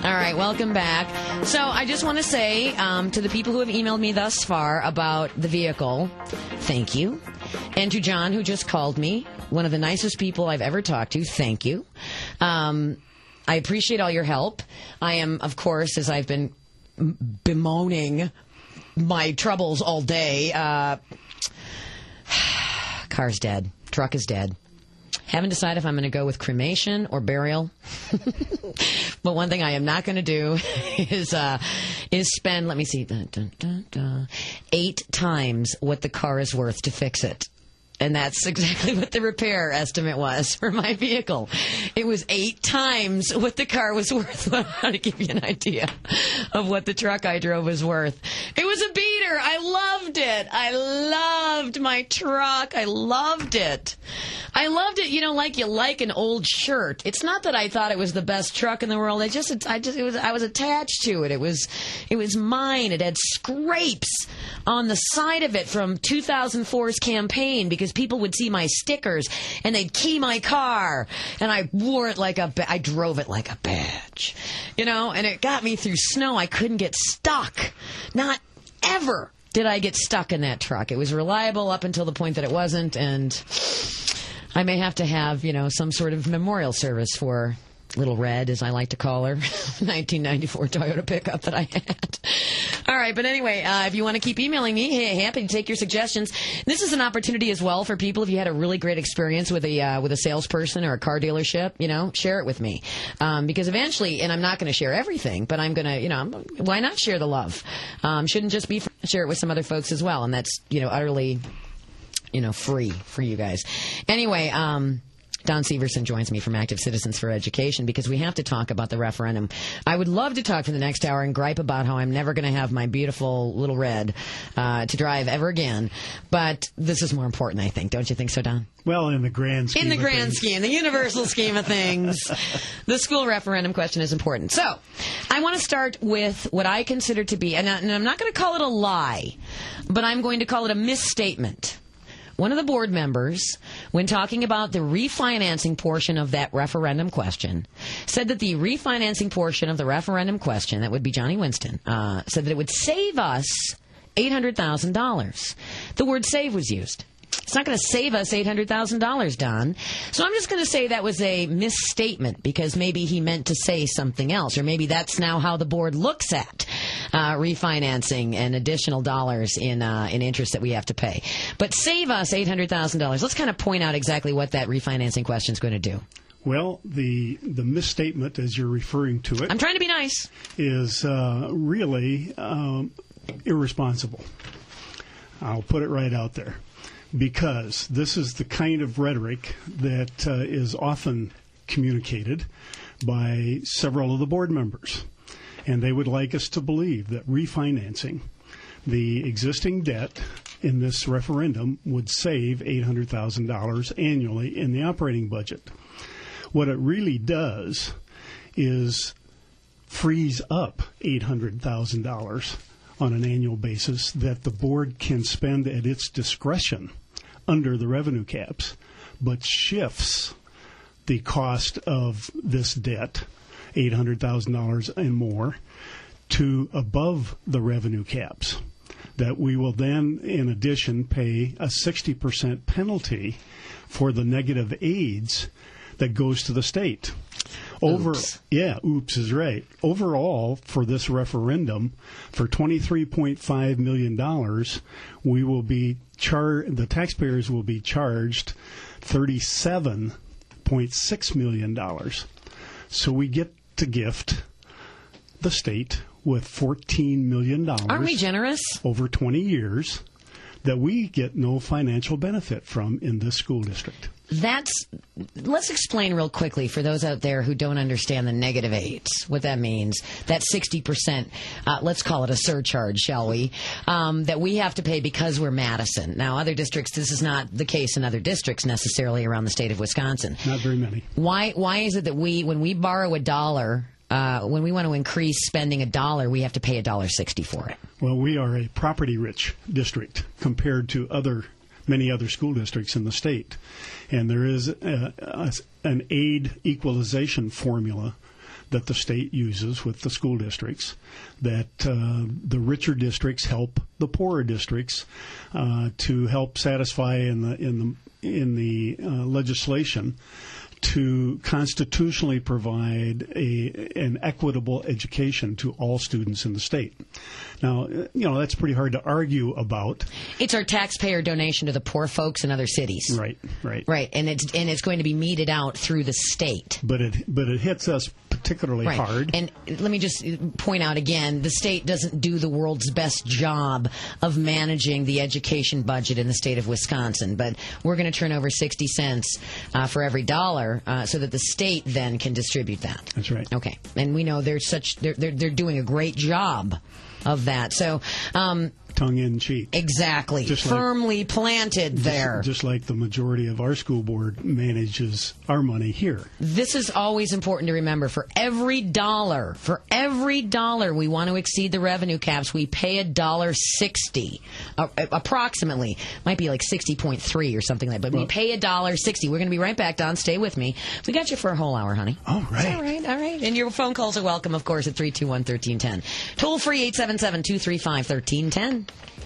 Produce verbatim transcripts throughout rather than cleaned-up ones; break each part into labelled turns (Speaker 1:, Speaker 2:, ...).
Speaker 1: All right, welcome back. So I just want to say um, to the people who have emailed me thus far about the vehicle, thank you. And to John, who just called me, one of the nicest people I've ever talked to, thank you. Um, I appreciate all your help. I am, of course, as I've been bemoaning my troubles all day, uh, car's dead. Truck is dead. Haven't decided if I'm going to go with cremation or burial. But one thing I am not going to do is uh, is spend, let me see, dun, dun, dun, dun, eight times what the car is worth to fix it. And that's exactly what the repair estimate was for my vehicle. It was eight times what the car was worth. I want to give you an idea of what the truck I drove was worth. It was a beater. I loved it. I loved my truck. I loved it. I loved it, you know, like you like an old shirt. It's not that I thought it was the best truck in the world. I just, I just, it was, I was attached to it. It was, it was mine. It had scrapes on the side of it from two thousand four's campaign because people would see my stickers and they'd key my car, and I wore it like a, ba- I drove it like a badge, you know, and it got me through snow. I couldn't get stuck. Not ever did I get stuck in that truck. It was reliable up until the point that it wasn't, and I may have to have, you know, some sort of memorial service for Little Red, as I like to call her, nineteen ninety-four Toyota pickup that I had. All right, but anyway, uh, if you want to keep emailing me, hey, happy to take your suggestions. This is an opportunity as well for people, if you had a really great experience with a uh, with a salesperson or a car dealership, you know, share it with me. Um, because eventually, and I'm not going to share everything, but I'm going to, you know, why not share the love? Um, shouldn't just be, for, share it with some other folks as well, and that's, you know, utterly, you know, free for you guys. Anyway, um... Don Severson joins me from Active Citizens for Education because we have to talk about the referendum. I would love to talk for the next hour and gripe about how I'm never going to have my beautiful Little Red uh, to drive ever again. But this is more important, I think. Don't you think so, Don?
Speaker 2: Well, in the grand scheme
Speaker 1: In the
Speaker 2: of
Speaker 1: grand
Speaker 2: things.
Speaker 1: scheme, the universal scheme of things, the school referendum question is important. So I want to start with what I consider to be, and I'm not going to call it a lie, but I'm going to call it a misstatement. One of the board members, when talking about the refinancing portion of that referendum question, said that the refinancing portion of the referendum question, that would be Johnny Winston, uh, said that it would save us eight hundred thousand dollars. The word save was used. It's not going to save us eight hundred thousand dollars, Don. So I'm just going to say that was a misstatement because maybe he meant to say something else, or maybe that's now how the board looks at uh, refinancing and additional dollars in uh, in interest that we have to pay. But save us eight hundred thousand dollars. Let's kind of point out exactly what that refinancing question is going to do.
Speaker 2: Well, the the misstatement, as you're referring to it,
Speaker 1: I'm trying to be nice,
Speaker 2: is uh, really um, irresponsible. I'll put it right out there. Because this is the kind of rhetoric that uh, is often communicated by several of the board members. And they would like us to believe that refinancing the existing debt in this referendum would save eight hundred thousand dollars annually in the operating budget. What it really does is frees up eight hundred thousand dollars on an annual basis that the board can spend at its discretion under the revenue caps, but shifts the cost of this debt, eight hundred thousand dollars and more, to above the revenue caps. That we will then, in addition, pay a sixty percent penalty for the negative aids that goes to the state. Over, oops. Yeah, oops is right. Overall, for this referendum, for twenty-three point five million dollars, we will be char- the taxpayers will be charged thirty-seven point six million dollars. So we get to gift the state with fourteen million dollars.
Speaker 1: Aren't we generous?
Speaker 2: Over twenty years that we get no financial benefit from in this school district.
Speaker 1: That's, let's explain real quickly for those out there who don't understand the negative aids, what that means. That sixty percent, uh, let's call it a surcharge, shall we, um, that we have to pay because we're Madison. Now, other districts, this is not the case in other districts necessarily around the state of Wisconsin.
Speaker 2: Not very many.
Speaker 1: Why, why is it that we, when we borrow a dollar, uh, when we want to increase spending a dollar, we have to pay a dollar sixty for it?
Speaker 2: Well, we are a property-rich district compared to other many other school districts in the state. And there is a, a, an aid equalization formula that the state uses with the school districts, that uh, the richer districts help the poorer districts uh, to help satisfy in the in the in the uh, legislation to constitutionally provide a an equitable education to all students in the state. Now, you know, that's pretty hard to argue about.
Speaker 1: It's our taxpayer donation to the poor folks in other cities.
Speaker 2: Right, right.
Speaker 1: Right, and it's and it's going to be meted out through the state.
Speaker 2: But it but it hits us particularly
Speaker 1: right.
Speaker 2: hard.
Speaker 1: And let me just point out again, the state doesn't do the world's best job of managing the education budget in the state of Wisconsin, but we're going to turn over sixty cents uh, for every dollar uh, so that the state then can distribute that.
Speaker 2: That's right.
Speaker 1: Okay. And we know they're such they're they're, they're doing a great job of that. So, um,
Speaker 2: tongue-in-cheek.
Speaker 1: Exactly. Just Firmly like, planted there.
Speaker 2: Just, just like the majority of our school board manages our money here. This
Speaker 1: is always important to remember. For every dollar, for every dollar we want to exceed the revenue caps, we pay a dollar sixty, uh, approximately. Might be like sixty point three or something like that, but well, we pay a dollar sixty. We're going to be right back, Don. Stay with me. We got you for a whole hour, honey.
Speaker 2: All right.
Speaker 1: All right, all right. And your phone calls are welcome, of course, at three two one, one three one zero. Toll free, eight seven seven, two three five, one three one zero.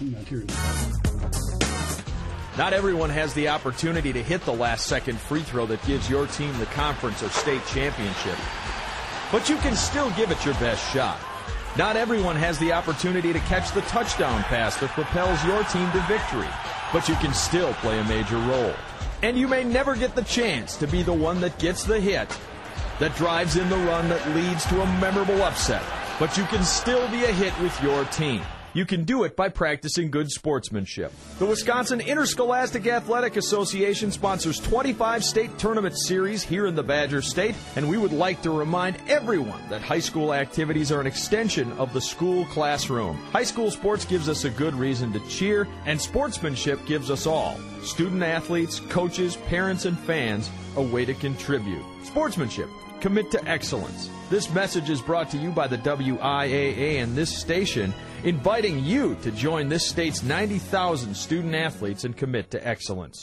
Speaker 3: Not everyone has the opportunity to hit the last-second free throw that gives your team the conference or state championship. But you can still give it your best shot. Not everyone has the opportunity to catch the touchdown pass that propels your team to victory. But you can still play a major role. And you may never get the chance to be the one that gets the hit, that drives in the run that leads to a memorable upset. But you can still be a hit with your team. You can do it by practicing good sportsmanship. The Wisconsin Interscholastic Athletic Association sponsors twenty-five state tournament series here in the Badger State, and we would like to remind everyone that high school activities are an extension of the school classroom. High school sports gives us a good reason to cheer, and sportsmanship gives us all, student athletes, coaches, parents, and fans, a way to contribute. Sportsmanship. Commit to excellence. This message is brought to you by the W I A A and this station, inviting you to join this state's ninety thousand student athletes and commit to excellence.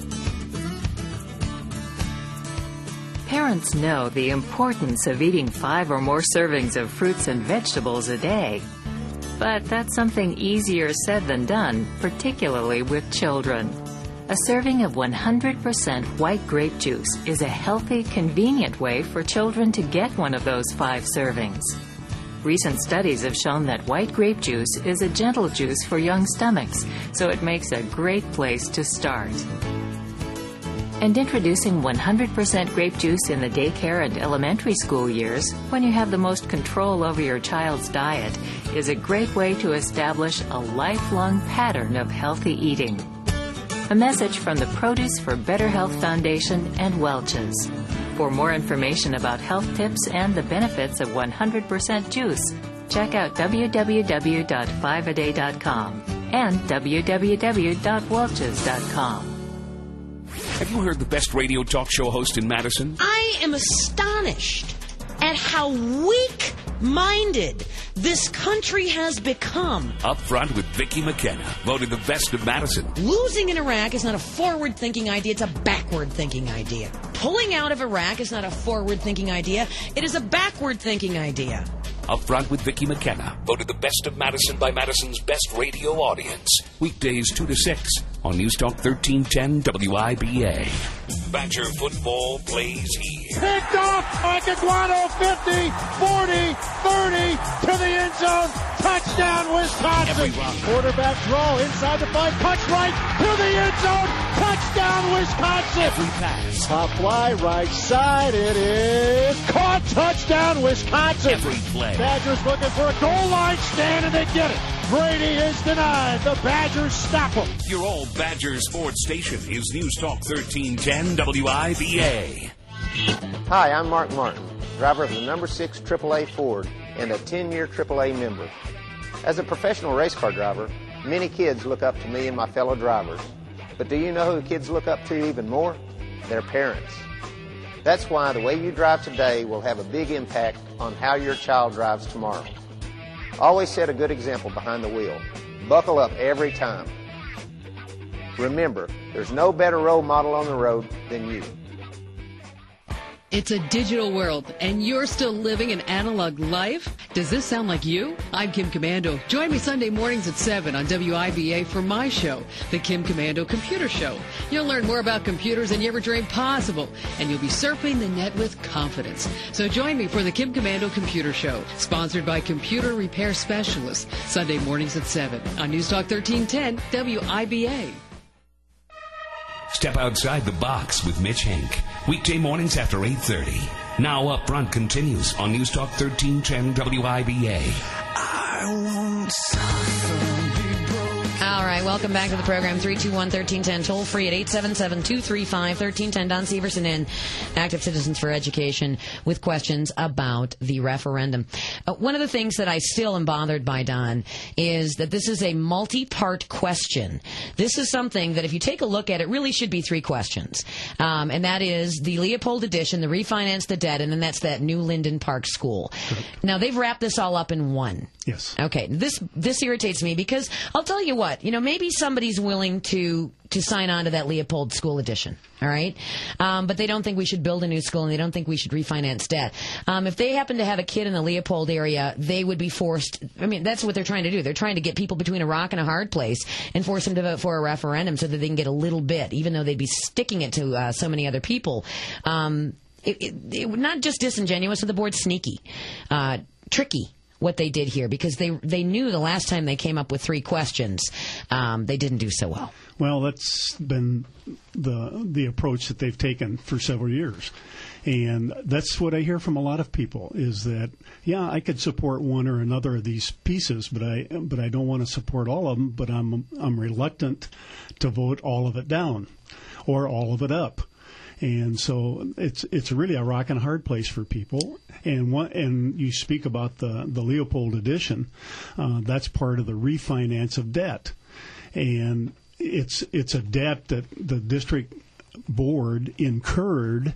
Speaker 4: Parents know the importance of eating five or more servings of fruits and vegetables a day. But that's something easier said than done, particularly with children. A serving of one hundred percent white grape juice is a healthy, convenient way for children to get one of those five servings. Recent studies have shown that white grape juice is a gentle juice for young stomachs, so it makes a great place to start. And introducing one hundred percent grape juice in the daycare and elementary school years, when you have the most control over your child's diet, is a great way to establish a lifelong pattern of healthy eating. A message from the Produce for Better Health Foundation and Welch's. For more information about health tips and the benefits of one hundred percent juice, check out w w w dot five a day dot com and w w w dot welches dot com.
Speaker 5: Have you heard the best radio talk show host in Madison?
Speaker 6: I am astonished at how weak-minded this country has become.
Speaker 5: Up front with Vicki McKenna, voted the best of Madison.
Speaker 6: Losing in Iraq is not a forward-thinking idea, it's a backward-thinking idea. Pulling out of Iraq is not a forward-thinking idea, it is a backward-thinking idea.
Speaker 5: Up front with Vicki McKenna, voted the best of Madison by Madison's best radio audience. Weekdays two to six on News Talk thirteen ten W I B A. Badger football plays here.
Speaker 7: Picked off, Acaguano, fifty, forty, thirty, to the end zone. Touchdown, Wisconsin. Quarterback draw inside the five, punch right to the end zone. Touchdown, Wisconsin.
Speaker 5: Every pass.
Speaker 7: Top fly, right side. It is caught. Touchdown, Wisconsin.
Speaker 5: Every play.
Speaker 7: Badgers looking for a goal line stand, and they get it. Brady is denied. The Badgers stop him.
Speaker 5: Your all Badger sports station is News Talk thirteen ten W I B A.
Speaker 8: Hi, I'm Mark Martin, driver of the number six triple A Ford and a ten-year triple A member. As a professional race car driver, many kids look up to me and my fellow drivers. But do you know who kids look up to even more? Their parents. That's why the way you drive today will have a big impact on how your child drives tomorrow. Always set a good example behind the wheel. Buckle up every time. Remember, there's no better role model on the road than you.
Speaker 9: It's a digital world, and you're still living an analog life? Does this sound like you? I'm Kim Commando. Join me Sunday mornings at seven on W I B A for my show, The Kim Commando Computer Show. You'll learn more about computers than you ever dreamed possible, and you'll be surfing the net with confidence. So join me for The Kim Commando Computer Show, sponsored by Computer Repair Specialists, Sunday mornings at seven on News Talk thirteen ten W I B A.
Speaker 5: Step outside the box with Mitch Henk. Weekday mornings after eight thirty. Now Up Front continues on News Talk thirteen ten W I B A.
Speaker 1: I won't All right, welcome back to the program. three two one, one three one zero, toll free at eight seven seven, two three five, one three one zero. Don Severson in, Active Citizens for Education, with questions about the referendum. Uh, one of the things that I still am bothered by, Don, is that this is a multi-part question. This is something that if you take a look at it, really should be three questions. Um, and that is the Leopold edition, the refinance the debt, and then that's that new Linden Park school. Correct. Now, they've wrapped this all up in one.
Speaker 2: Yes.
Speaker 1: Okay, this this irritates me because I'll tell you what, you know, maybe somebody's willing to to sign on to that Leopold School edition, all right? Um, but they don't think we should build a new school, and they don't think we should refinance debt. Um, if they happen to have a kid in the Leopold area, they would be forced, I mean, that's what they're trying to do. They're trying to get people between a rock and a hard place and force them to vote for a referendum so that they can get a little bit, even though they'd be sticking it to uh, so many other people. Um, it, it, it not just disingenuous, but the board's sneaky, uh, tricky. What they did here, because they they knew the last time they came up with three questions, um, they didn't do so well.
Speaker 2: Well, that's been the the approach that they've taken for several years, and that's what I hear from a lot of people is that yeah, I could support one or another of these pieces, but I but I don't want to support all of them. But I'm I'm reluctant to vote all of it down or all of it up. And so it's it's really a rock and a hard place for people. And one, and you speak about the, the Leopold edition. Uh, that's part of the refinance of debt. And it's it's a debt that the district board incurred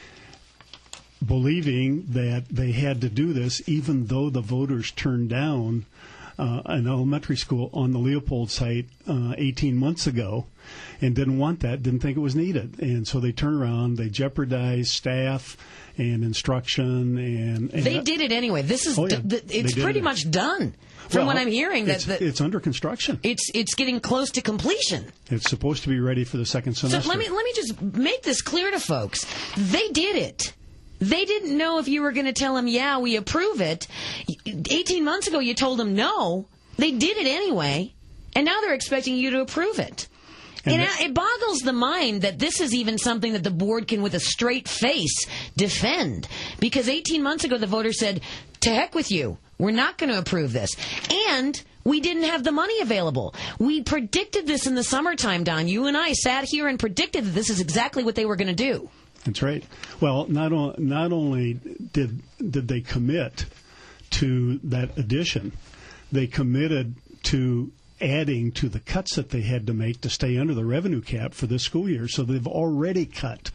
Speaker 2: believing that they had to do this even though the voters turned down uh, an elementary school on the Leopold site uh, eighteen months ago. And didn't want that, didn't think it was needed. And so they turn around, they jeopardize staff and instruction. and, and
Speaker 1: They
Speaker 2: that,
Speaker 1: did it anyway. This is,
Speaker 2: oh, yeah,
Speaker 1: d- it's pretty it. much done. From
Speaker 2: well,
Speaker 1: what I'm hearing, that,
Speaker 2: it's,
Speaker 1: that
Speaker 2: it's under construction.
Speaker 1: It's it's getting close to completion.
Speaker 2: It's supposed to be ready for the second semester.
Speaker 1: So let me let me just make this clear to folks. They did it. They didn't know if you were going to tell them, yeah, we approve it. eighteen months ago, you told them no. They did it anyway, and now they're expecting you to approve it. And it, it boggles the mind that this is even something that the board can, with a straight face, defend. Because eighteen months ago, the voters said, to heck with you. We're not going to approve this. And we didn't have the money available. We predicted this in the summertime, Don. You and I sat here and predicted that this is exactly what they were going to do.
Speaker 2: That's right. Well, not, o- not only did did they commit to that addition, they committed to adding to the cuts that they had to make to stay under the revenue cap for this school year. So they've already cut,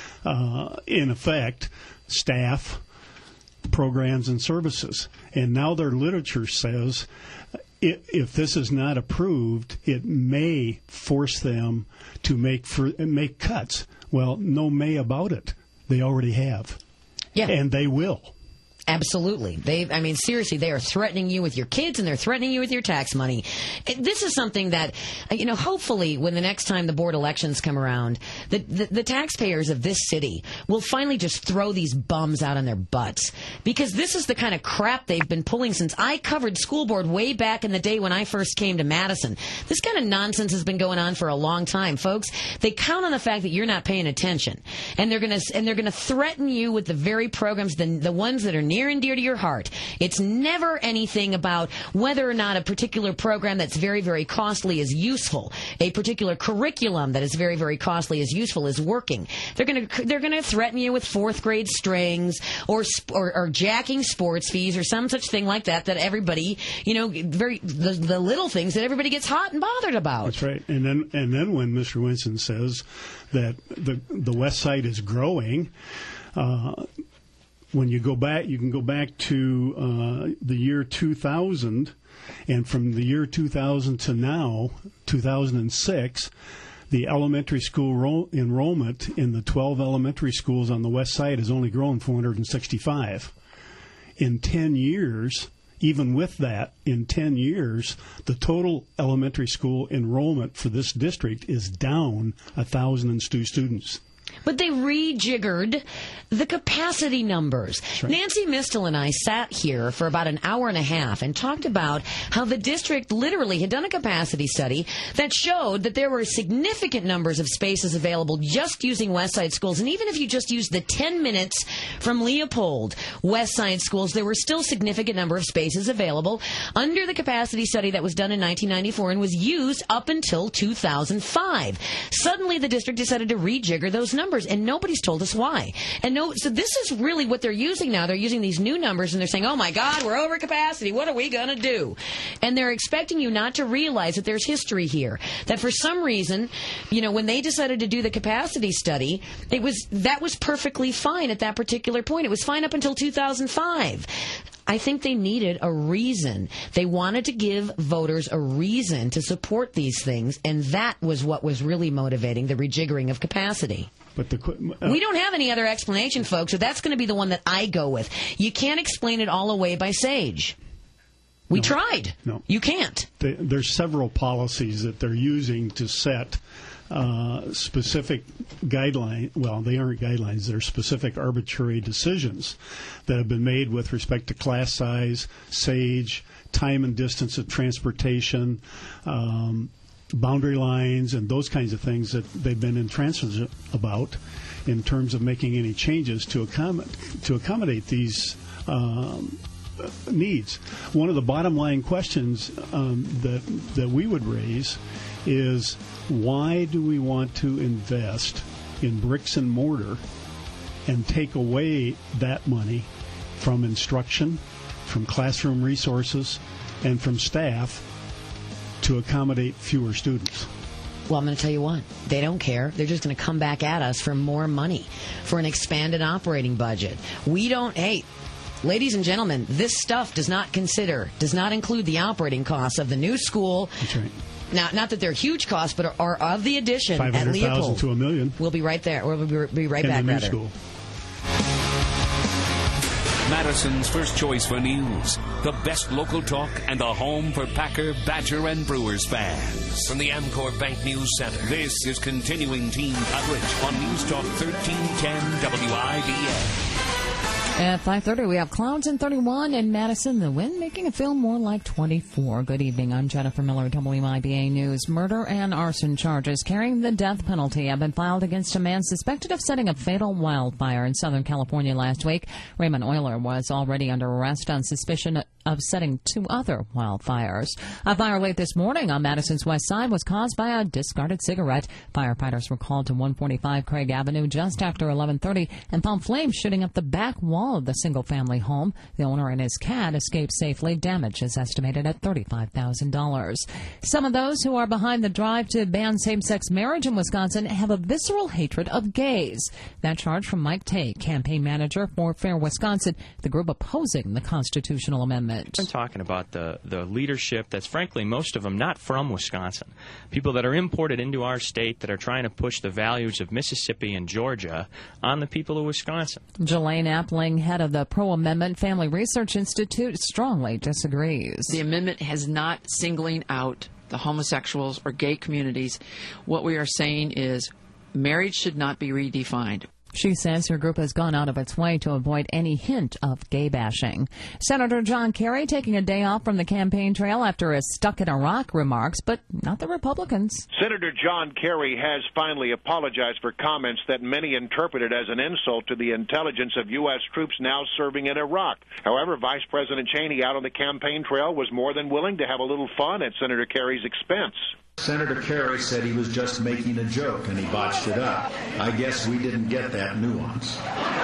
Speaker 2: uh, in effect, staff, programs, and services. And now their literature says if, if this is not approved, it may force them to make for, make cuts. Well, no may about it. They already have.
Speaker 1: Yeah.
Speaker 2: And they will.
Speaker 1: Absolutely. They, I mean, seriously, they are threatening you with your kids and they're threatening you with your tax money. This is something that, you know, hopefully when the next time the board elections come around, the, the, the taxpayers of this city will finally just throw these bums out on their butts. Because this is the kind of crap they've been pulling since I covered school board way back in the day when I first came to Madison. This kind of nonsense has been going on for a long time, folks. They count on the fact that you're not paying attention. And they're going to, and they're going to threaten you with the very programs, the, the ones that are near near and dear to your heart. It's never anything about whether or not a particular program that's very, very costly is useful. A particular curriculum that is very, very costly is useful is working. They're going to they're going to threaten you with fourth grade strings or, or or jacking sports fees or some such thing like that that everybody, you know, very the, the little things that everybody gets hot and bothered about.
Speaker 2: That's right. And then and then when Mister Winston says that the the West Side is growing. Uh, When you go back, you can go back to uh, the year two thousand, and from the year two thousand to now, two thousand six, the elementary school ro- enrollment in the twelve elementary schools on the west side has only grown four hundred sixty-five. In ten years, even with that, in ten years, the total elementary school enrollment for this district is down one thousand students.
Speaker 1: But they rejiggered the capacity numbers. Right. Nancy Mistel and I sat here for about an hour and a half and talked about how the district literally had done a capacity study that showed that there were significant numbers of spaces available just using West Side schools. And even if you just used the ten minutes from Leopold West Side schools, there were still significant number of spaces available under the capacity study that was done in nineteen ninety-four and was used up until two thousand five. Suddenly the district decided to rejigger those numbers, and nobody's told us why. And no, so this is really what they're using now. They're using these new numbers, and they're saying, oh my God, we're over capacity. What are we going to do? And they're expecting you not to realize that there's history here. That for some reason, you know, when they decided to do the capacity study, it was that was perfectly fine at that particular point. It was fine up until two thousand five. I think they needed a reason. They wanted to give voters a reason to support these things, and that was what was really motivating the rejiggering of capacity.
Speaker 2: But the, uh,
Speaker 1: we don't have any other explanation, folks, so that's going to be the one that I go with. You can't explain it all away by SAGE. We
Speaker 2: no,
Speaker 1: tried.
Speaker 2: No.
Speaker 1: You can't.
Speaker 2: They, there's several policies that they're using to set uh, specific guidelines. Well, they aren't guidelines. They're specific arbitrary decisions that have been made with respect to class size, SAGE, time and distance of transportation, um, boundary lines, and those kinds of things that they've been intransigent about in terms of making any changes to accommodate, to accommodate these um, needs. One of the bottom line questions um, that that we would raise is, why do we want to invest in bricks and mortar and take away that money from instruction, from classroom resources, and from staff to accommodate fewer students?
Speaker 1: Well, I'm going to tell you what. They don't care. They're just going to come back at us for more money, for an expanded operating budget. We don't, hey, ladies and gentlemen, this stuff does not consider, does not include the operating costs of the new school.
Speaker 2: That's right.
Speaker 1: Now, not that they're huge costs, but are, are of the addition at Leopold.
Speaker 2: five hundred thousand to a million.
Speaker 1: We'll be right there. We'll be, be right
Speaker 2: in
Speaker 1: back,
Speaker 2: the new
Speaker 1: rather.
Speaker 2: School.
Speaker 5: Madison's first choice for news, the best local talk, and the home for Packer, Badger, and Brewers fans. From the Amcor Bank News Center, this is continuing team coverage on News Talk thirteen ten W I B A.
Speaker 10: At five thirty, we have clouds and thirty-one in Madison. The wind making it feel more like twenty-four. Good evening. I'm Jennifer Miller, W I B A News. Murder and arson charges carrying the death penalty have been filed against a man suspected of setting a fatal wildfire in Southern California last week. Raymond Euler was already under arrest on suspicion of setting two other wildfires. A fire late this morning on Madison's west side was caused by a discarded cigarette. Firefighters were called to one forty-five Craig Avenue just after eleven thirty and found flames shooting up the back wall of the single-family home. The owner and his cat escaped safely. Damage is estimated at thirty-five thousand dollars. Some of those who are behind the drive to ban same-sex marriage in Wisconsin have a visceral hatred of gays. That charge from Mike Tay, campaign manager for Fair Wisconsin, the group opposing the constitutional amendment.
Speaker 11: I'm talking about the, the leadership that's, frankly, most of them not from Wisconsin. People that are imported into our state that are trying to push the values of Mississippi and Georgia on the people of Wisconsin.
Speaker 10: Jelaine Appling, head of the Pro-Amendment Family Research Institute, strongly disagrees.
Speaker 12: The amendment has not singling out the homosexuals or gay communities. What we are saying is marriage should not be redefined.
Speaker 10: She says her group has gone out of its way to avoid any hint of gay bashing. Senator John Kerry taking a day off from the campaign trail after his stuck in Iraq remarks, but not the Republicans.
Speaker 13: Senator John Kerry has finally apologized for comments that many interpreted as an insult to the intelligence of U S troops now serving in Iraq. However, Vice President Cheney out on the campaign trail was more than willing to have a little fun at Senator Kerry's expense.
Speaker 14: Senator Kerry said he was just making a joke and he botched it up. I guess we didn't get that nuance.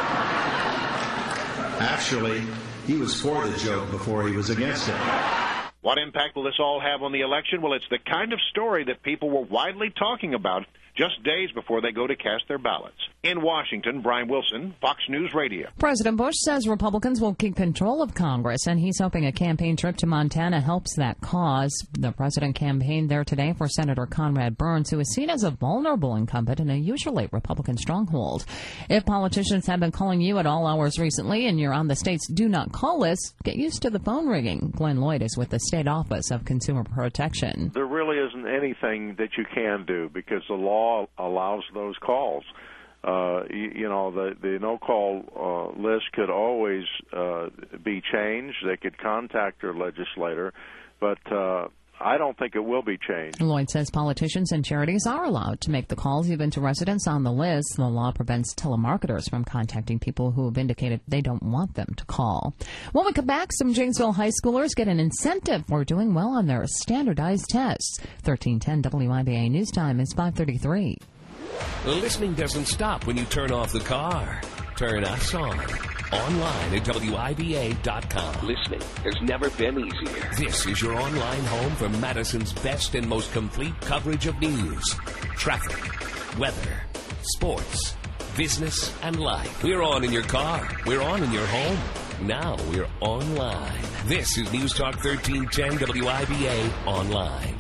Speaker 14: Actually, he was for the joke before he was against it.
Speaker 13: What impact will this all have on the election? Well, it's the kind of story that people were widely talking about just days before they go to cast their ballots. In Washington, Brian Wilson, Fox News Radio.
Speaker 10: President Bush says Republicans will keep control of Congress, and he's hoping a campaign trip to Montana helps that cause. The president campaigned there today for Senator Conrad Burns, who is seen as a vulnerable incumbent in a usually Republican stronghold. If politicians have been calling you at all hours recently and you're on the state's do not call list, get used to the phone ringing. Glenn Lloyd is with the State Office of Consumer Protection.
Speaker 15: There really isn't anything that you can do because the law allows those calls. Uh, you, you know, the, the no-call uh, list could always uh, be changed. They could contact their legislator, but uh, I don't think it will be changed.
Speaker 10: Lloyd says politicians and charities are allowed to make the calls even to residents on the list. The law prevents telemarketers from contacting people who have indicated they don't want them to call. When we come back, some Janesville high schoolers get an incentive for doing well on their standardized tests. thirteen ten W I B A News Time is five thirty-three.
Speaker 5: Listening doesn't stop when you turn off the car. Turn us on. Online at W I B A dot com. Listening has never been easier. This is your online home for Madison's best and most complete coverage of news, traffic, weather, sports, business, and life. We're on in your car. We're on in your home. Now we're online. This is News Talk thirteen ten W I B A Online.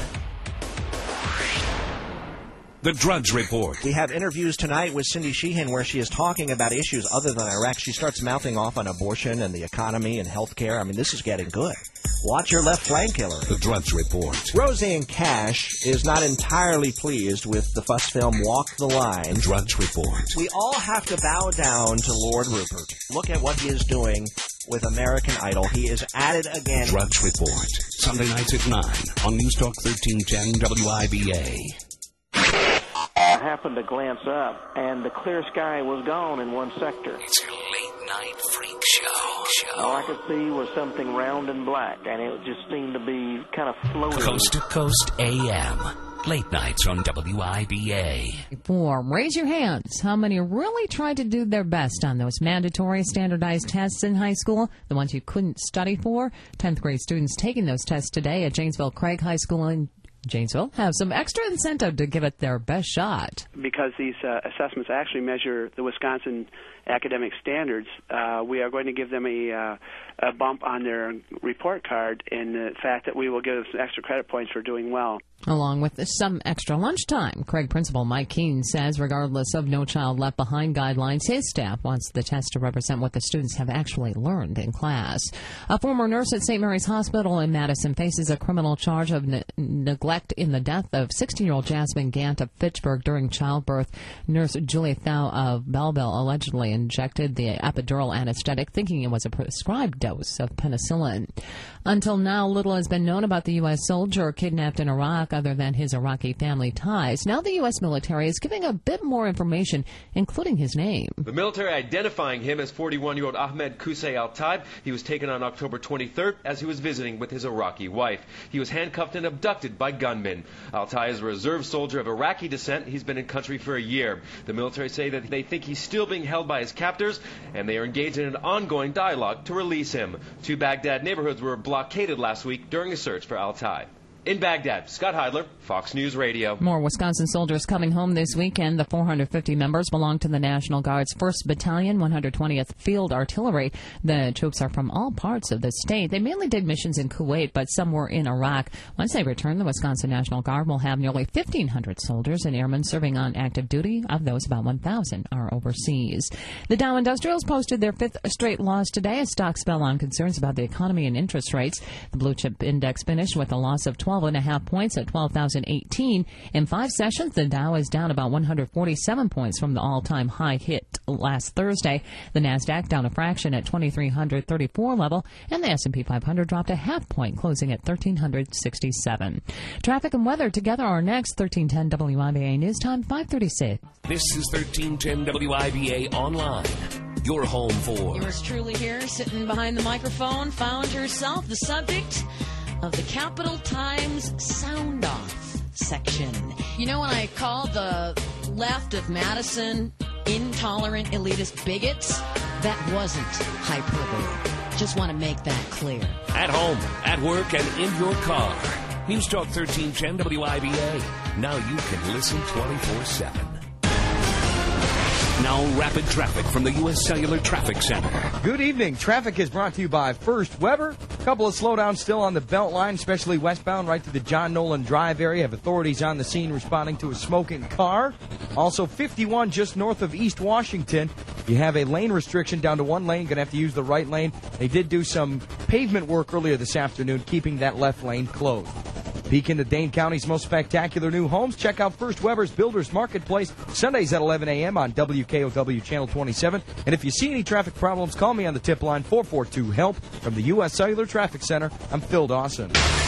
Speaker 5: The Drudge Report.
Speaker 16: We have interviews tonight with Cindy Sheehan where she is talking about issues other than Iraq. She starts mouthing off on abortion and the economy and health care. I mean, this is getting good. Watch your left flank, Hillary.
Speaker 5: The Drudge Report.
Speaker 16: Roseanne Cash is not entirely pleased with the fuss film Walk the Line.
Speaker 5: Drudge Report.
Speaker 16: We all have to bow down to Lord Rupert. Look at what he is doing with American Idol. He is at it again.
Speaker 5: Drudge Report. Sunday nights at nine on News Talk thirteen ten W I B A.
Speaker 17: I happened to glance up, and the clear sky was gone in one sector.
Speaker 5: It's your late-night freak show. show.
Speaker 17: All I could see was something round and black, and it just seemed to be kind of floating.
Speaker 5: Coast to Coast A M. Late nights on W I B A.
Speaker 10: Four. Raise your hands. How many really tried to do their best on those mandatory standardized tests in high school? The ones you couldn't study for? tenth grade students taking those tests today at Janesville Craig High School in Janesville have some extra incentive to give it their best shot.
Speaker 18: Because these uh, assessments actually measure the Wisconsin academic standards, uh, we are going to give them a, uh, a bump on their report card in the fact that we will give them some extra credit points for doing well.
Speaker 10: Along with some extra lunchtime. Craig Principal Mike Keene says regardless of No Child Left Behind guidelines, his staff wants the test to represent what the students have actually learned in class. A former nurse at Saint Mary's Hospital in Madison faces a criminal charge of ne- neglect in the death of sixteen-year-old Jasmine Gant of Fitchburg during childbirth. Nurse Julie Thau of Belleville allegedly injected the epidural anesthetic thinking it was a prescribed dose of penicillin. Until now, little has been known about the U S soldier kidnapped in Iraq other than his Iraqi family ties. Now the U S military is giving a bit more information, including his name.
Speaker 19: The military identifying him as forty-one-year-old Ahmed Qusay Al-Taib. He was taken on October twenty-third as he was visiting with his Iraqi wife. He was handcuffed and abducted by gunmen. Al-Taib is a reserve soldier of Iraqi descent. He's been in country for a year. The military say that they think he's still being held by his captors, and they are engaged in an ongoing dialogue to release him. Two Baghdad neighborhoods were blockaded last week during a search for Al-Taib. In Baghdad, Scott Heidler, Fox News Radio.
Speaker 10: More Wisconsin soldiers coming home this weekend. The four hundred fifty members belong to the National Guard's first Battalion, one hundred twentieth Field Artillery. The troops are from all parts of the state. They mainly did missions in Kuwait, but some were in Iraq. Once they return, the Wisconsin National Guard will have nearly fifteen hundred soldiers and airmen serving on active duty. Of those, about one thousand are overseas. The Dow Industrials posted their fifth straight loss today as stocks fell on concerns about the economy and interest rates. The blue chip index finished with a loss of twelve and a half points at twelve thousand eighteen. In five sessions, the Dow is down about one hundred forty-seven points from the all-time high hit last Thursday. The Nasdaq down a fraction at twenty-three thirty-four level, and the S and P five hundred dropped a half point, closing at thirteen sixty-seven. Traffic and weather together are next. thirteen ten W I B A News Time, five thirty-six.
Speaker 5: This is thirteen ten W I B A Online. Your home for...
Speaker 6: Yours truly here, sitting behind the microphone, found herself the subject of the Capital Times Sound Off section. You know, when I called the left of Madison intolerant, elitist bigots, that wasn't hyperbole. Just want to make that clear.
Speaker 5: At home, at work, and in your car. News Talk thirteen ten W I B A. Now you can listen twenty-four seven. Now, rapid traffic from the U S Cellular Traffic Center.
Speaker 20: Good evening. Traffic is brought to you by First Weber. A couple of slowdowns still on the belt line, especially westbound right to the John Nolan Drive area. Have authorities on the scene responding to a smoking car. Also, fifty-one just north of East Washington. You have a lane restriction down to one lane. Going to have to use the right lane. They did do some pavement work earlier this afternoon, keeping that left lane closed. Peek into Dane County's most spectacular new homes. Check out First Weber's Builders Marketplace, Sundays at eleven a.m. on W K O W Channel twenty-seven. And if you see any traffic problems, call me on the tip line, four four two HELP. From the U S Cellular Traffic Center, I'm Phil Dawson.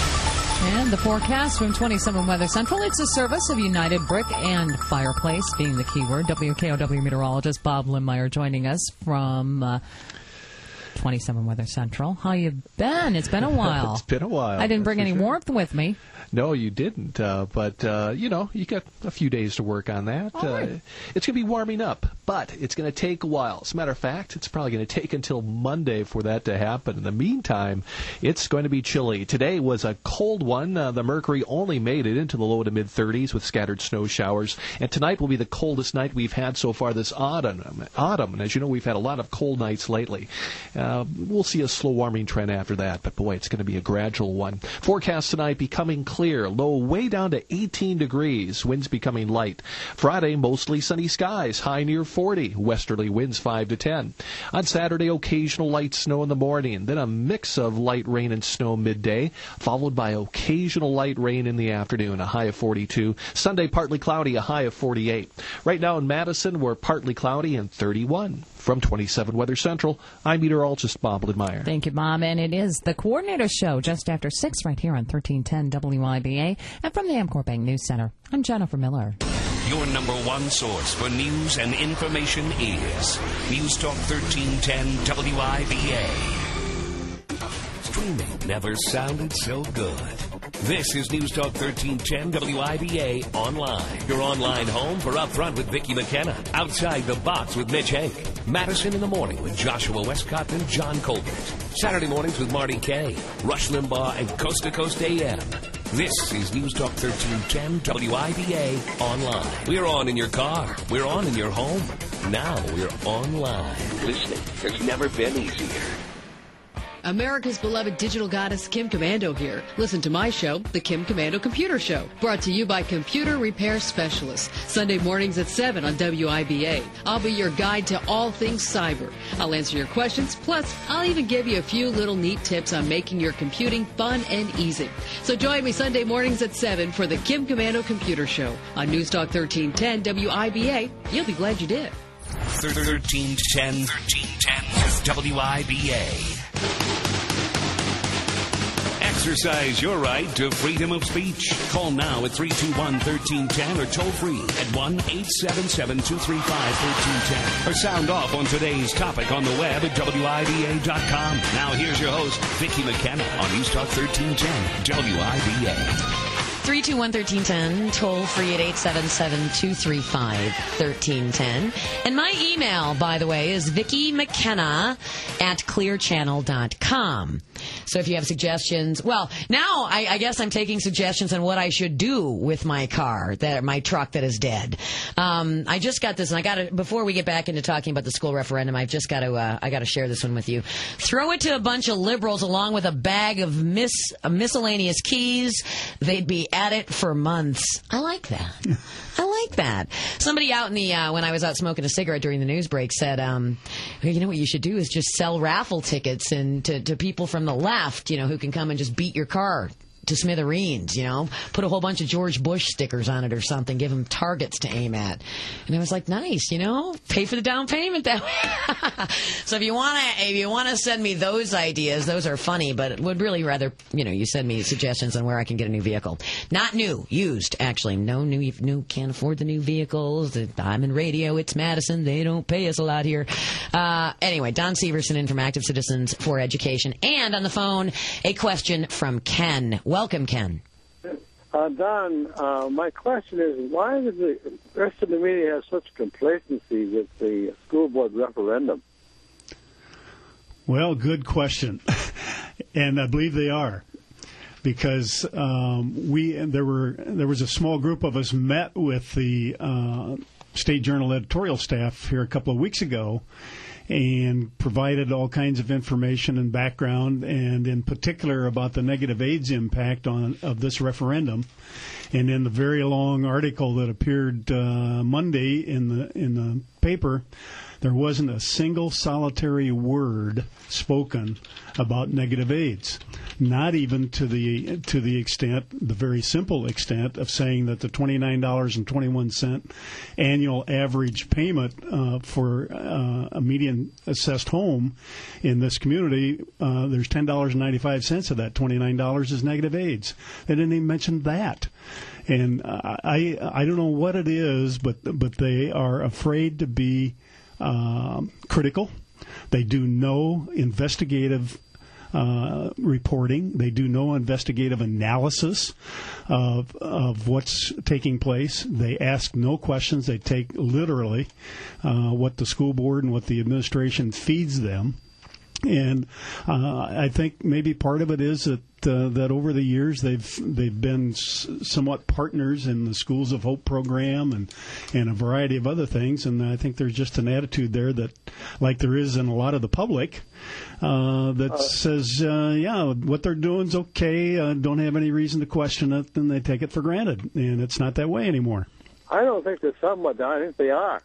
Speaker 10: And the forecast from twenty-seven Weather Central. It's a service of United Brick and Fireplace being the keyword. W K O W meteorologist Bob Limmeyer joining us from Uh, twenty-seven Weather Central. How you been? It's been a while.
Speaker 21: It's been a while.
Speaker 10: I didn't bring any sure. warmth with me.
Speaker 21: No, you didn't. Uh, but, uh, you know, you got a few days to work on that.
Speaker 10: All right.
Speaker 21: Uh, it's going to be warming up, but it's going to take a while. As a matter of fact, it's probably going to take until Monday for that to happen. In the meantime, it's going to be chilly. Today was a cold one. Uh, the mercury only made it into the low to mid thirties with scattered snow showers. And tonight will be the coldest night we've had so far this autumn. Autumn. And as you know, we've had a lot of cold nights lately. Uh, we'll see a slow warming trend after that. But, boy, it's going to be a gradual one. Forecast tonight becoming clear. Low way down to eighteen degrees. Winds becoming light. Friday, mostly sunny skies. High near forty. Westerly winds five to ten. On Saturday, occasional light snow in the morning. Then a mix of light rain and snow midday, followed by occasional light rain in the afternoon. A high of forty-two. Sunday, partly cloudy. A high of forty-eight. Right now in Madison, we're partly cloudy and thirty-one. From twenty-seven Weather Central, I'm meteorologist Bob Lidmeyer.
Speaker 10: Thank you, Bob. And it is the Coordinator Show just after six right here on thirteen ten W I B A. And from the Amcor Bank News Center, I'm Jennifer Miller.
Speaker 5: Your number one source for news and information is News Talk thirteen ten W I B A. Streaming never sounded so good. This is News Talk thirteen ten W I B A Online. Your online home for Upfront with Vicki McKenna. Outside the Box with Mitch Hank. Madison in the Morning with Joshua Westcott and John Colbert. Saturday mornings with Marty Kay, Rush Limbaugh, and Coast to Coast A M. This is News Talk thirteen ten W I B A Online. We're on in your car. We're on in your home. Now we're online. Listening has never been easier.
Speaker 9: America's beloved digital goddess Kim Komando here. Listen to my show, The Kim Komando Computer Show, brought to you by Computer Repair Specialists. Sunday mornings at seven on W I B A. I'll be your guide to all things cyber. I'll answer your questions, plus I'll even give you a few little neat tips on making your computing fun and easy. So join me Sunday mornings at seven for The Kim Komando Computer Show on News Talk thirteen ten W I B A. You'll be glad you did.
Speaker 5: thirteen ten W I B A. Exercise your right to freedom of speech. Call now at three two one, one three one zero or toll free at one eight seven seven, two three five, one three one zero. Or sound off on today's topic on the web at W I B A dot com. Now here's your host, Vicki McKenna on News Talk thirteen ten W I B A.
Speaker 1: three two one, one three one zero, toll free at eight seven seven, two three five, one three one zero. And my email, by the way, is Vicki McKenna at clear channel dot com. So if you have suggestions, well, now I, I guess I'm taking suggestions on what I should do with my car, that my truck that is dead. Um, I just got this, and I got to, before we get back into talking about the school referendum, I've just got to, uh, I got to share this one with you. Throw it to a bunch of liberals along with a bag of mis, uh, miscellaneous keys. They'd be at it for months. I like that. I like that. Somebody out in the, uh, when I was out smoking a cigarette during the news break said, um, you know what you should do is just sell raffle tickets and to, to people from the left, you know, who can come and just beat your car to smithereens, you know, put a whole bunch of George Bush stickers on it or something, give them targets to aim at. And I was like, nice, you know, pay for the down payment that way. So if you want to, if you want to send me those ideas, those are funny, but would really rather, you know, you send me suggestions on where I can get a new vehicle. Not new, used, actually. No new, new, can't afford the new vehicles. I'm in radio, it's Madison, they don't pay us a lot here. Uh, anyway, Don Severson in from Active Citizens for Education. And on the phone, a question from Ken. Welcome, Ken.
Speaker 22: Uh, Don, uh, my question is, why does the rest of the media have such complacency with the school board referendum?
Speaker 2: Well, good question. And I believe they are. because um, we there were there was a small group of us met with the uh, State Journal editorial staff here a couple of weeks ago, and provided all kinds of information and background, and in particular about the negative AIDS impact on of this referendum. And in the very long article that appeared uh, Monday in the in the paper, there wasn't a single solitary word spoken about negative AIDS. Not even to the to the extent, the very simple extent of saying that the twenty-nine dollars and twenty-one cents annual average payment uh, for uh, a median assessed home in this community, uh, there's ten dollars and ninety-five cents of that twenty-nine dollars is negative AIDS. They didn't even mention that. And uh, I I don't know what it is, but but they are afraid to be uh, critical. They do no investigative Uh, reporting. They do no investigative analysis of of what's taking place. They ask no questions. They take literally uh, what the school board and what the administration feeds them. And uh, I think maybe part of it is that uh, that over the years they've they've been s- somewhat partners in the Schools of Hope program and and a variety of other things. And I think there's just an attitude there that, like there is in a lot of the public, uh, that uh, says, uh, yeah, what they're doing's okay. Uh, don't have any reason to question it, and they take it for granted. And it's not that way anymore.
Speaker 22: I don't think they're somewhat. I think they are.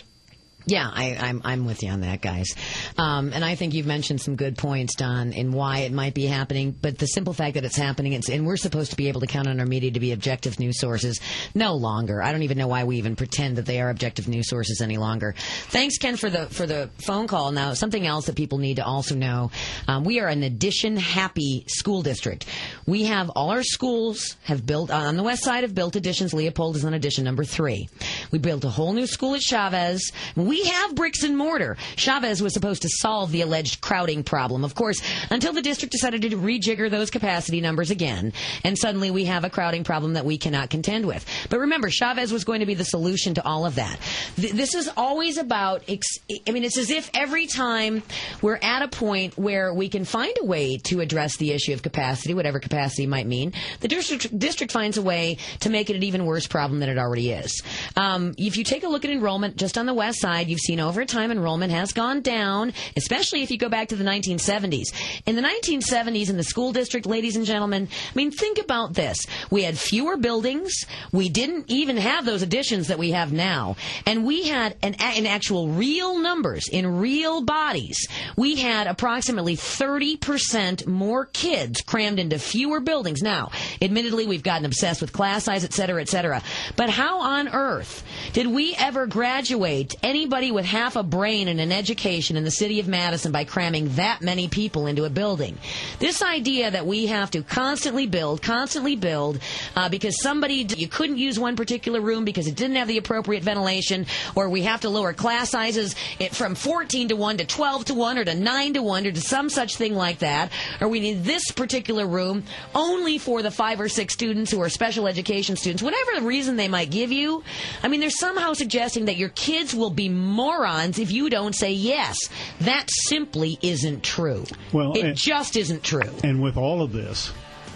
Speaker 1: Yeah, I, I'm I'm with you on that, guys. Um, and I think you've mentioned some good points, Don, in why it might be happening. But the simple fact that it's happening, it's, and we're supposed to be able to count on our media to be objective news sources, no longer. I don't even know why we even pretend that they are objective news sources any longer. Thanks, Ken, for the for the phone call. Now, something else that people need to also know: um, we are an addition-happy school district. We have all our schools have built on the west side have built additions. Leopold is on addition number three. We built a whole new school at Chavez. We We have bricks and mortar. Chavez was supposed to solve the alleged crowding problem, of course, until the district decided to rejigger those capacity numbers again. And suddenly we have a crowding problem that we cannot contend with. But remember, Chavez was going to be the solution to all of that. Th- this is always about, ex- I mean, it's as if every time we're at a point where we can find a way to address the issue of capacity, whatever capacity might mean, the district, district finds a way to make it an even worse problem than it already is. Um, if you take a look at enrollment just on the west side, you've seen over time enrollment has gone down, especially if you go back to the nineteen seventies. In the nineteen seventies in the school district, ladies and gentlemen, I mean, think about this. We had fewer buildings. We didn't even have those additions that we have now. And we had, an, in actual real numbers, in real bodies, we had approximately thirty percent more kids crammed into fewer buildings. Now, admittedly, we've gotten obsessed with class size, et cetera, et cetera. But how on earth did we ever graduate anybody with half a brain and an education in the city of Madison by cramming that many people into a building? This idea that we have to constantly build, constantly build, uh, because somebody, you couldn't use one particular room because it didn't have the appropriate ventilation, or we have to lower class sizes it from fourteen to one to twelve to one or to nine to one or to some such thing like that, or we need this particular room only for the five or six students who are special education students, whatever the reason they might give you. I mean, they're somehow suggesting that your kids will be morons if you don't say yes. That simply isn't true.
Speaker 2: Well,
Speaker 1: it
Speaker 2: and,
Speaker 1: just isn't true.
Speaker 2: And with all of this,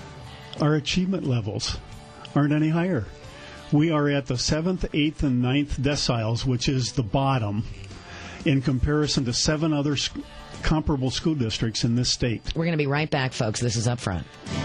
Speaker 2: our achievement levels aren't any higher. We are at the seventh, eighth, and ninth deciles, which is the bottom, in comparison to seven other sc- comparable school districts in this state.
Speaker 1: We're going to be right back, folks. This is Up Front.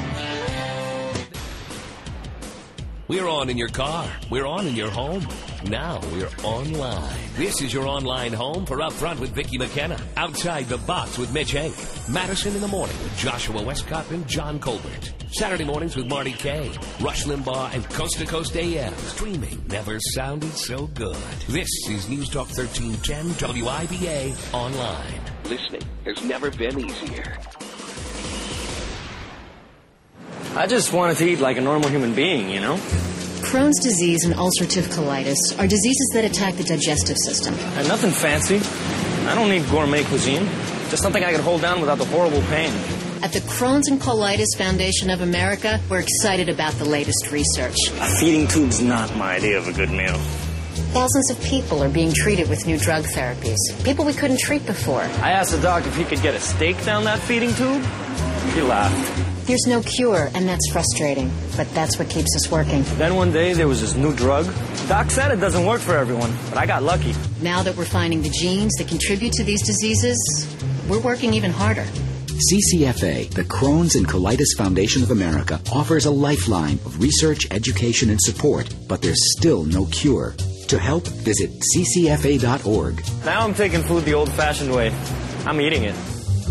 Speaker 5: We're on in your car. We're on in your home. Now we're online. This is your online home for Up Front with Vicki McKenna. Outside the Box with Mitch Hank. Madison in the Morning with Joshua Westcott and John Colbert. Saturday mornings with Marty Kay. Rush Limbaugh and Coast to Coast A M. Streaming never sounded so good. This is News Talk thirteen ten W I B A online. Listening has never been easier.
Speaker 3: I just wanted to eat like a normal human being, you know?
Speaker 4: Crohn's disease and ulcerative colitis are diseases that attack the digestive system.
Speaker 3: And nothing fancy. I don't need gourmet cuisine. Just something I could hold down without the horrible pain.
Speaker 4: At the Crohn's and Colitis Foundation of America, we're excited about the latest research.
Speaker 3: A feeding tube's not my idea of a good meal.
Speaker 4: Thousands of people are being treated with new drug therapies. People we couldn't treat before.
Speaker 3: I asked the doctor if he could get a stake down that feeding tube. He laughed.
Speaker 4: There's no cure, and that's frustrating, but that's what keeps us working.
Speaker 3: Then one day there was this new drug. Doc said it doesn't work for everyone, but I got lucky.
Speaker 4: Now that we're finding the genes that contribute to these diseases, we're working even harder.
Speaker 7: C C F A, the Crohn's and Colitis Foundation of America, offers a lifeline of research, education, and support, but there's still no cure. To help, visit c c f a dot org.
Speaker 3: Now I'm taking food the old-fashioned way. I'm eating it.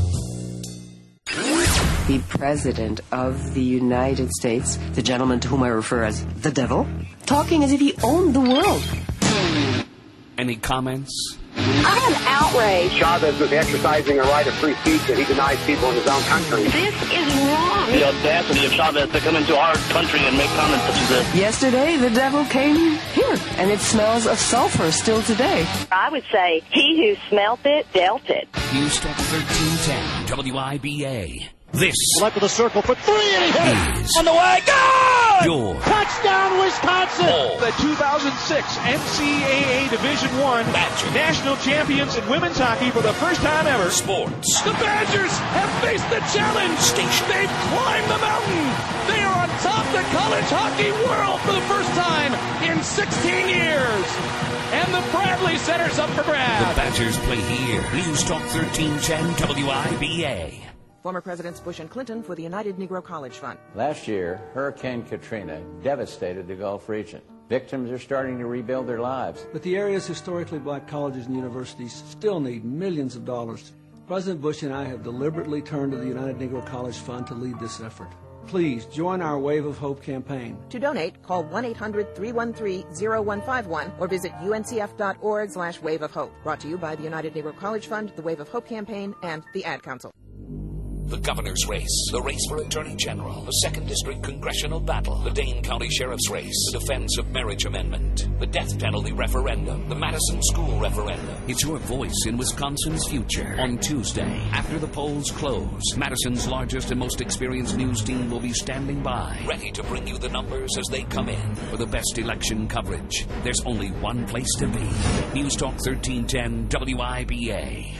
Speaker 8: The President of the United States, the gentleman to whom I refer as the devil, talking as if he owned the world.
Speaker 5: Any comments?
Speaker 23: I am outraged.
Speaker 24: Chavez was exercising a right of free speech that he denies people in his own country.
Speaker 23: This is wrong.
Speaker 25: The audacity of Chavez to come into our country and make comments such as this.
Speaker 8: Yesterday, the devil came here, and it smells of sulfur still today.
Speaker 23: I would say he who smelt it, dealt it.
Speaker 5: News Talk thirteen ten, W I B A. This
Speaker 24: left of the circle for three, and he hit it.
Speaker 5: is
Speaker 24: On the way, go!
Speaker 5: your
Speaker 24: Touchdown, Wisconsin!
Speaker 5: All.
Speaker 26: The two thousand six N C A A Division One national champions in women's hockey for the first time ever.
Speaker 5: Sports.
Speaker 26: The Badgers have faced the challenge.
Speaker 5: Station.
Speaker 26: They've climbed the mountain. They are on top of the college hockey world for the first time in sixteen years. And the Bradley Center's up for grabs.
Speaker 5: The Badgers play here. News Talk thirteen ten, W I B A.
Speaker 27: Former Presidents Bush and Clinton for the United Negro College Fund.
Speaker 28: Last year, Hurricane Katrina devastated the Gulf region. Victims are starting to rebuild their lives.
Speaker 29: But the area's historically black colleges and universities still need millions of dollars. President Bush and I have deliberately turned to the United Negro College Fund to lead this effort. Please join our Wave of Hope campaign.
Speaker 27: To donate, call one eight hundred three one three zero one five one or visit u n c f dot org slash wave of hope. Brought to you by the United Negro College Fund, the Wave of Hope campaign, and the Ad Council.
Speaker 5: The governor's race, the race for attorney general, the second district congressional battle, the Dane County Sheriff's race, the defense of marriage amendment, the death penalty referendum, the Madison school referendum. It's your voice in Wisconsin's future. On Tuesday, after the polls close, Madison's largest and most experienced news team will be standing by, ready to bring you the numbers as they come in for the best election coverage. There's only one place to be. News Talk thirteen ten, W I B A.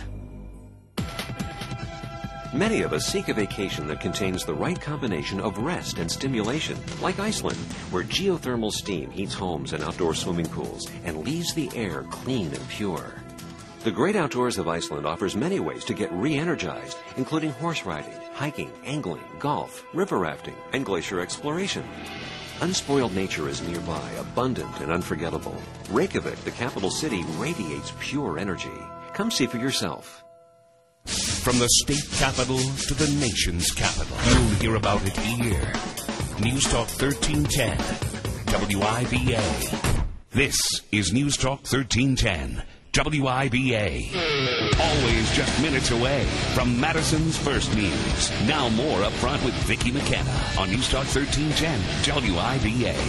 Speaker 30: Many of us seek a vacation that contains the right combination of rest and stimulation, like Iceland, where geothermal steam heats homes and outdoor swimming pools and leaves the air clean and pure. The great outdoors of Iceland offers many ways to get re-energized, including horse riding, hiking, angling, golf, river rafting, and glacier exploration. Unspoiled nature is nearby, abundant and unforgettable. Reykjavik, the capital city, radiates pure energy. Come see for yourself.
Speaker 5: From the state capital to the nation's capital, you'll hear about it here. News Talk thirteen ten, W I B A. This is News Talk thirteen ten, W I B A. Always just minutes away from Madison's first news. Now more up front with Vicki McKenna on News Talk thirteen ten, W I B A.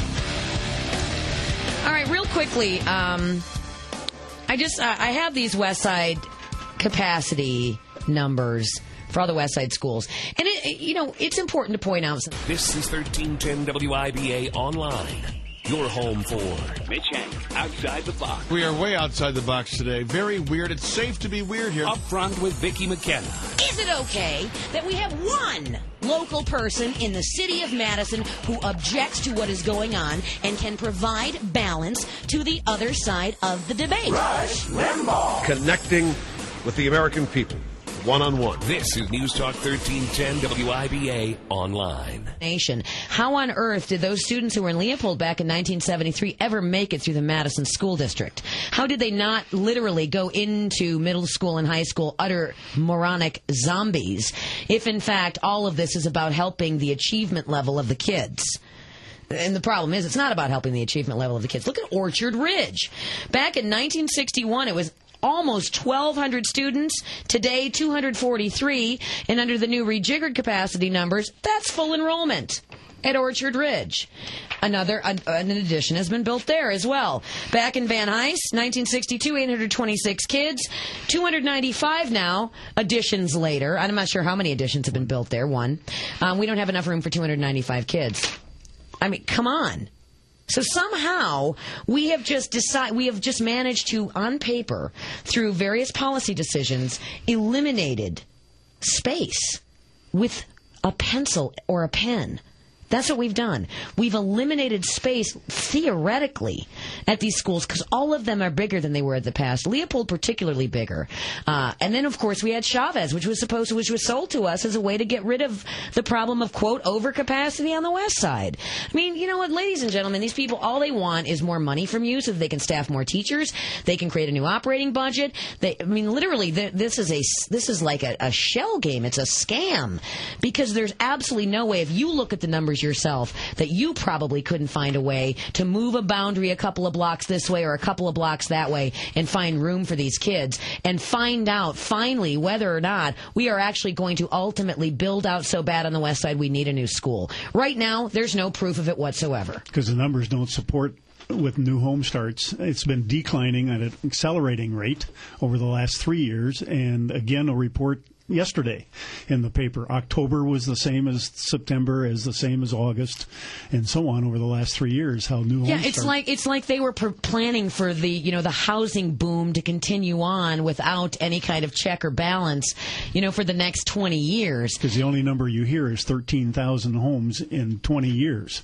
Speaker 1: All right, real quickly, um, I just uh, I have these West Side capacity numbers for all the West Side schools. And, it, you know, it's important to point out something.
Speaker 5: This is thirteen ten W I B A Online. Your home for Mitch Hank, Outside the Box.
Speaker 31: We are way outside the box today. Very weird. It's safe to be weird here.
Speaker 5: Up front with Vicki McKenna.
Speaker 6: Is it okay that we have one local person in the city of Madison who objects to what is going on and can provide balance to the other side of the debate?
Speaker 31: Rush Limbaugh. Connecting with the American people, one-on-one.
Speaker 5: This is News Talk thirteen ten W I B A Online.
Speaker 1: Nation. How on earth did those students who were in Leopold back in nineteen seventy-three ever make it through the Madison School District? How did they not literally go into middle school and high school utter moronic zombies if, in fact, all of this is about helping the achievement level of the kids? And the problem is, it's not about helping the achievement level of the kids. Look at Orchard Ridge. Back in nineteen sixty-one, it was almost twelve hundred students. Today, two hundred forty-three. And under the new rejiggered capacity numbers, that's full enrollment at Orchard Ridge. Another an, an addition has been built there as well. Back in Van Nuys, nineteen sixty-two, eight hundred twenty-six kids. two hundred ninety-five now, additions later. I'm not sure how many additions have been built there. One. Um, we don't have enough room for two hundred ninety-five kids. I mean, come on. So somehow we have just decide we have just managed to, on paper, through various policy decisions, eliminated space with a pencil or a pen. That's what we've done. We've eliminated space, theoretically, at these schools because all of them are bigger than they were in the past. Leopold particularly bigger. Uh, and then, of course, we had Chavez, which was supposed to, which was sold to us as a way to get rid of the problem of, quote, overcapacity on the west side. I mean, you know what, ladies and gentlemen, these people, all they want is more money from you so that they can staff more teachers. They can create a new operating budget. They, I mean, literally, this is a, this is like a, a shell game. It's a scam because there's absolutely no way, if you look at the numbers yourself, that you probably couldn't find a way to move a boundary a couple of blocks this way or a couple of blocks that way and find room for these kids and find out finally whether or not we are actually going to ultimately build out so bad on the west side we need a new school. Right now, there's no proof of it whatsoever.
Speaker 2: Because the numbers don't support with new home starts. It's been declining at an accelerating rate over the last three years. And again, a report yesterday in the paper. October was the same as September, as the same as August, and so on over the last three years. How new homes
Speaker 1: yeah, it's
Speaker 2: start.
Speaker 1: like it's like they were pr- planning for the you know the housing boom to continue on without any kind of check or balance, you know, for the next twenty years.
Speaker 2: Because the only number you hear is thirteen thousand homes in twenty years.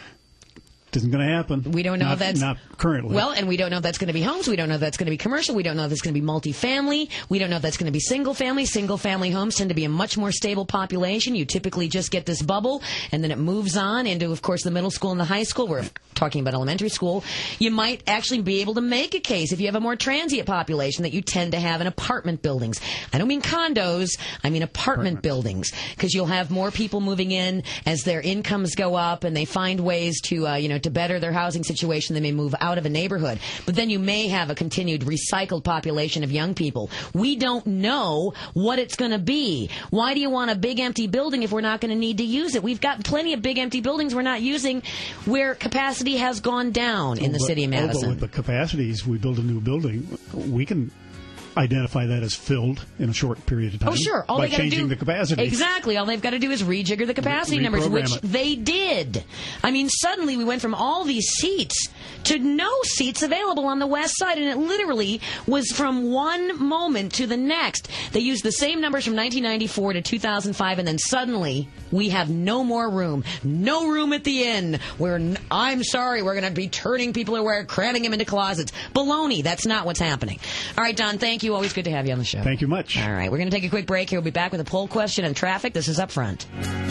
Speaker 2: Isn't going to happen.
Speaker 1: We don't know
Speaker 2: not,
Speaker 1: if that's
Speaker 2: not currently.
Speaker 1: Well, and we don't know if that's going to be homes. We don't know if that's going to be commercial. We don't know if that's going to be multifamily. We don't know if that's going to be single family. Single family homes tend to be a much more stable population. You typically just get this bubble, and then it moves on into, of course, the middle school and the high school. We're talking about elementary school. You might actually be able to make a case if you have a more transient population that you tend to have in apartment buildings. I don't mean condos. I mean apartment, apartment. buildings, because you'll have more people moving in as their incomes go up and they find ways to, uh, you know, to better their housing situation. They may move out of a neighborhood. But then you may have a continued recycled population of young people. We don't know what it's going to be. Why do you want a big empty building if we're not going to need to use it? We've got plenty of big empty buildings we're not using where capacity has gone down in the
Speaker 2: but,
Speaker 1: city of Madison.
Speaker 2: Oh, but with the capacities, we build a new building, we can identify that as filled in a short period of time.
Speaker 1: Oh, sure. All
Speaker 2: by
Speaker 1: they gotta
Speaker 2: changing
Speaker 1: do,
Speaker 2: the capacity.
Speaker 1: Exactly. All they've got to do is rejigger the capacity
Speaker 2: Re-
Speaker 1: numbers, which
Speaker 2: it.
Speaker 1: they did. I mean, suddenly we went from all these seats to no seats available on the west side, and it literally was from one moment to the next. They used the same numbers from nineteen ninety-four to two thousand five, and then suddenly we have no more room. No room at the inn. We're, n- I'm sorry, we're going to be turning people away, cramming them into closets. Baloney. That's not what's happening. All right, Don, thank you. Always good to have you on the show.
Speaker 2: Thank you much.
Speaker 1: All right, we're going to take a quick break here. We'll be back with a poll question on traffic. This is Up Front.